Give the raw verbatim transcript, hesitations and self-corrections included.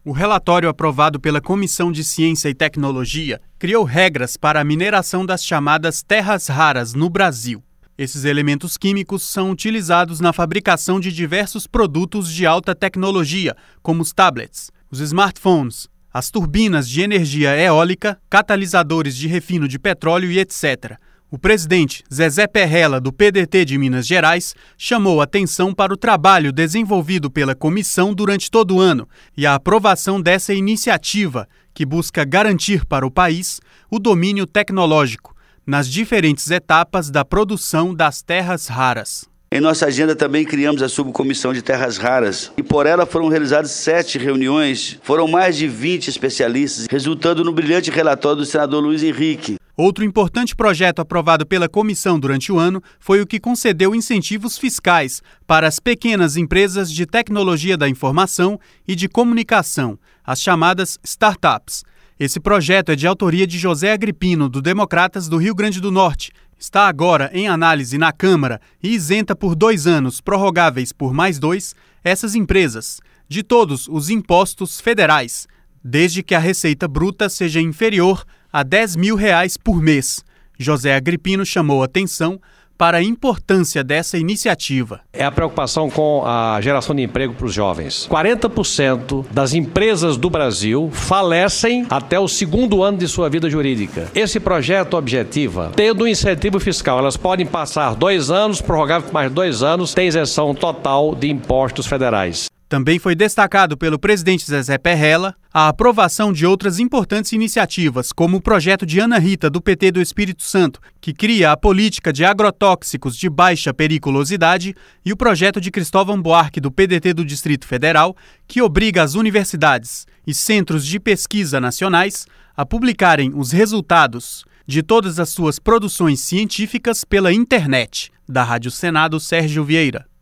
O relatório aprovado pela Comissão de Ciência e Tecnologia criou regras para a mineração das chamadas terras raras no Brasil. Esses elementos químicos são utilizados na fabricação de diversos produtos de alta tecnologia, como os tablets, os smartphones, as turbinas de energia eólica, catalisadores de refino de petróleo e etcétera. O presidente Zezé Perrella, do P D T de Minas Gerais, chamou atenção para o trabalho desenvolvido pela comissão durante todo o ano e a aprovação dessa iniciativa, que busca garantir para o país o domínio tecnológico nas diferentes etapas da produção das terras raras. Em nossa agenda também criamos a subcomissão de terras raras e por ela foram realizadas sete reuniões, foram mais de vinte especialistas, resultando no brilhante relatório do senador Luiz Henrique. Outro importante projeto aprovado pela comissão durante o ano foi o que concedeu incentivos fiscais para as pequenas empresas de tecnologia da informação e de comunicação, as chamadas startups. Esse projeto é de autoria de José Agripino, do Democratas do Rio Grande do Norte. Está agora em análise na Câmara e isenta por dois anos, prorrogáveis por mais dois, essas empresas, de todos os impostos federais, desde que a receita bruta seja inferior a dez mil reais por mês. José Agripino chamou atenção para a importância dessa iniciativa. É a preocupação com a geração de emprego para os jovens. quarenta por cento das empresas do Brasil falecem até o segundo ano de sua vida jurídica. Esse projeto objetiva, tendo um incentivo fiscal, elas podem passar dois anos, prorrogável por mais dois anos, tem isenção total de impostos federais. Também foi destacado pelo presidente Zezé Perrella a aprovação de outras importantes iniciativas, como o projeto de Ana Rita, do P T do Espírito Santo, que cria a política de agrotóxicos de baixa periculosidade, e o projeto de Cristóvão Buarque, do P D T do Distrito Federal, que obriga as universidades e centros de pesquisa nacionais a publicarem os resultados de todas as suas produções científicas pela internet. Da Rádio Senado, Sérgio Vieira.